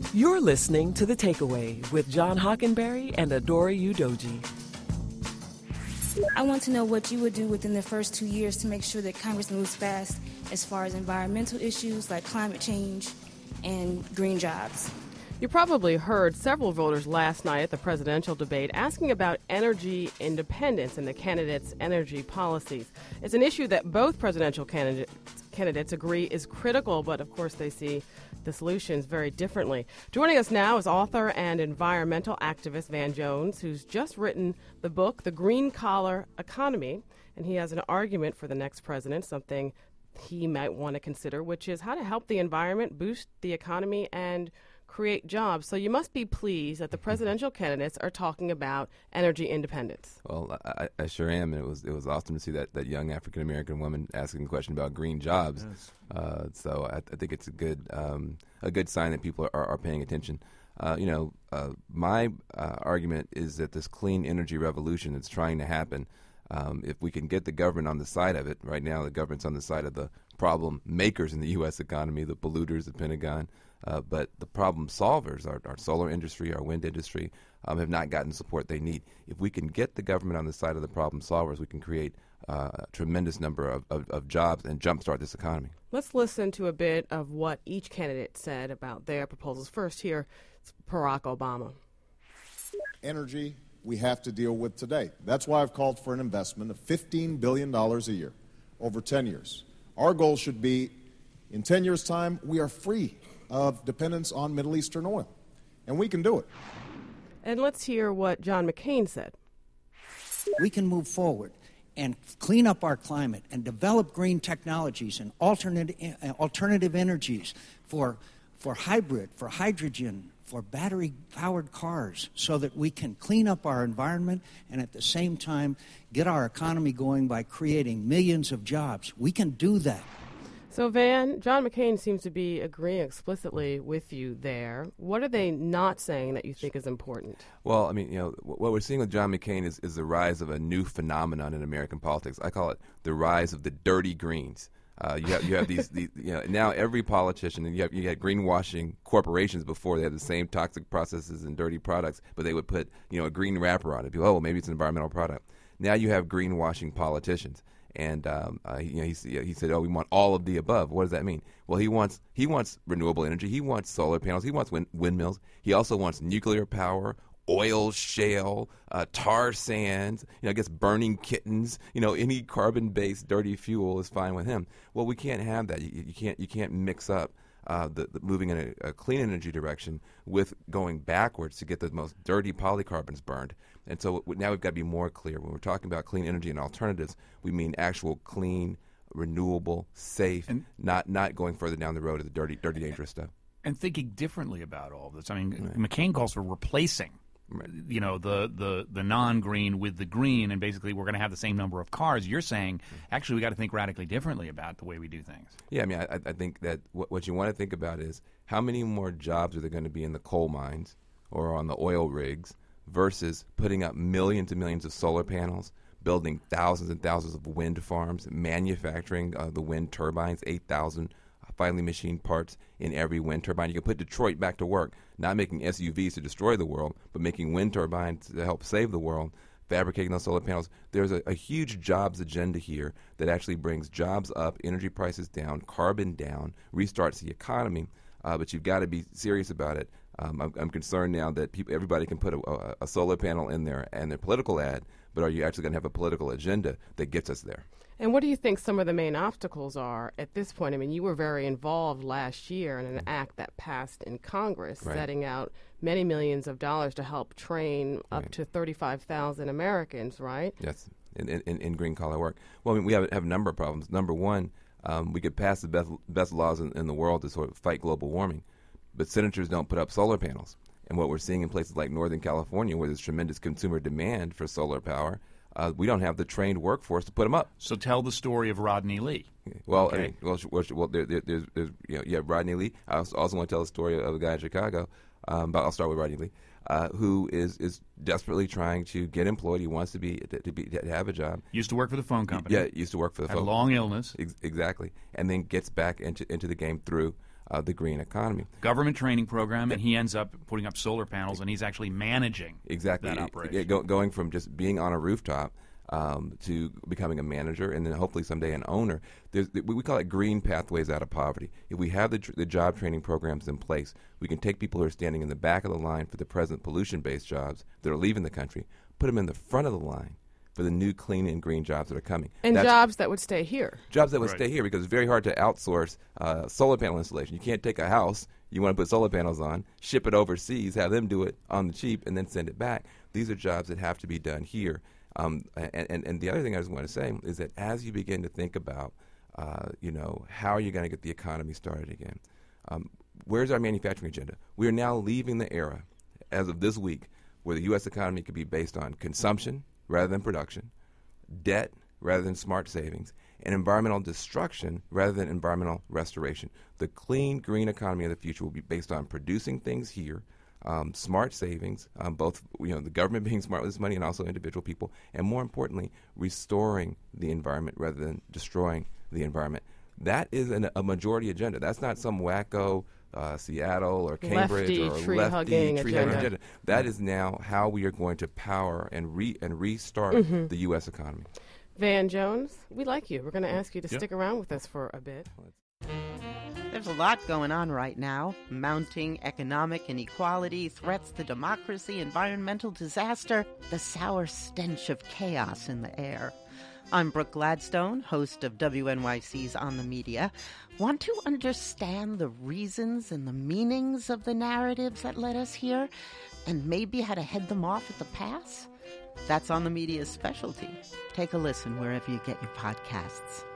You're listening to The Takeaway with John Hockenberry and Adora Udoji. I want to know what you would do within the first 2 years to make sure that Congress moves fast as far as environmental issues like climate change and green jobs. You probably heard several voters last night at the presidential debate asking about energy independence and the candidates' energy policies. It's an issue that both presidential candidates agree is critical, but of course they see the solutions very differently. Joining us now is author and environmental activist Van Jones, who's just written the book, The Green Collar Economy, and he has an argument for the next president, something he might want to consider, which is how to help the environment, boost the economy, and create jobs. So you must be pleased that the presidential candidates are talking about energy independence. Well, I sure am, and it was awesome to see that young African American woman asking a question about green jobs. Yes. So I think it's a good sign that people are paying attention. My argument is that this clean energy revolution that's trying to happen, if we can get the government on the side of it, right now the government's on the side of the problem makers in the U.S. economy, the polluters, the Pentagon. But the problem solvers, our solar industry, our wind industry, have not gotten the support they need. If we can get the government on the side of the problem solvers, we can create a tremendous number of jobs and jumpstart this economy. Let's listen to a bit of what each candidate said about their proposals. First here, it's Barack Obama. Energy we have to deal with today. That's why I've called for an investment of $15 billion a year over 10 years. Our goal should be, in 10 years' time, we are free of dependence on Middle Eastern oil. And we can do it. And let's hear what John McCain said. We can move forward and clean up our climate and develop green technologies and alternative energies for hybrid, for hydrogen, for battery-powered cars so that we can clean up our environment and at the same time get our economy going by creating millions of jobs. We can do that. So, Van, John McCain seems to be agreeing explicitly with you there. What are they not saying that you think is important? Well, I mean, what we're seeing with John McCain is the rise of a new phenomenon in American politics. I call it the rise of the dirty greens. You have these now every politician, and you had greenwashing corporations before. They had the same toxic processes and dirty products, but they would put a green wrapper on it. People, maybe it's an environmental product. Now you have greenwashing politicians. And he said, we want all of the above. What does that mean? Well, he wants renewable energy. He wants solar panels. He wants windmills. He also wants nuclear power, oil, shale, tar sands. I guess burning kittens. Any carbon-based dirty fuel is fine with him. Well, we can't have that. You can't mix up the moving in a clean energy direction with going backwards to get the most dirty polycarbons burned. And so now we've got to be more clear. When we're talking about clean energy and alternatives, we mean actual clean, renewable, safe, and not going further down the road of the dirty, dangerous stuff. And thinking differently about all this. I mean, right. McCain calls for replacing the non-green with the green, and basically we're going to have the same number of cars. You're saying, actually, we got to think radically differently about the way we do things. Yeah, I mean, I think that what you want to think about is how many more jobs are there going to be in the coal mines or on the oil rigs versus putting up millions and millions of solar panels, building thousands and thousands of wind farms, manufacturing the wind turbines, 8,000 finely machined parts in every wind turbine. You can put Detroit back to work, not making SUVs to destroy the world, but making wind turbines to help save the world, fabricating those solar panels. There's a huge jobs agenda here that actually brings jobs up, energy prices down, carbon down, restarts the economy, but you've got to be serious about it. I'm concerned now that everybody can put a solar panel in there and their political ad, but are you actually going to have a political agenda that gets us there? And what do you think some of the main obstacles are at this point? I mean, you were very involved last year in an act that passed in Congress, right, setting out many millions of dollars to help train up to 35,000 Americans, right? Yes, in green-collar work. Well, I mean, we have a number of problems. Number one, we could pass the best laws in the world to sort of fight global warming, but senators don't put up solar panels. And what we're seeing in places like Northern California, where there's tremendous consumer demand for solar power, we don't have the trained workforce to put them up. So tell the story of Rodney Lee. Well, okay. There's you have Rodney Lee. I also want to tell the story of a guy in Chicago, but I'll start with Rodney Lee, who is desperately trying to get employed. He wants to have a job. Used to work for the phone company. Yeah, used to work for the phone. Had a long illness. Exactly, and then gets back into the game through the green economy. Government training program, and he ends up putting up solar panels, and he's actually managing that operation. Going from just being on a rooftop to becoming a manager, and then hopefully someday an owner. We call it green pathways out of poverty. If we have the job training programs in place, we can take people who are standing in the back of the line for the present pollution-based jobs that are leaving the country, put them in the front of the line for the new clean and green jobs that are coming. And jobs that would stay here. Jobs that would stay here, because it's very hard to outsource solar panel installation. You can't take a house you want to put solar panels on, ship it overseas, have them do it on the cheap, and then send it back. These are jobs that have to be done here. And the other thing I just want to say is that as you begin to think about, how are you going to get the economy started again? Where's our manufacturing agenda? We are now leaving the era, as of this week, where the U.S. economy could be based on consumption rather than production, debt rather than smart savings, and environmental destruction rather than environmental restoration. The clean, green economy of the future will be based on producing things here, smart savings, both the government being smart with its money and also individual people, and more importantly, restoring the environment rather than destroying the environment. That is a majority agenda. That's not some wacko Seattle or Cambridge lefty, or tree-hugging agenda. That is now how we are going to power and restart the U.S. economy. Van Jones, we like you. We're going to ask you to stick around with us for a bit. There's a lot going on right now. Mounting economic inequality, threats to democracy, environmental disaster, the sour stench of chaos in the air. I'm Brooke Gladstone, host of WNYC's On the Media. Want to understand the reasons and the meanings of the narratives that led us here, and maybe how to head them off at the pass? That's On the Media's specialty. Take a listen wherever you get your podcasts.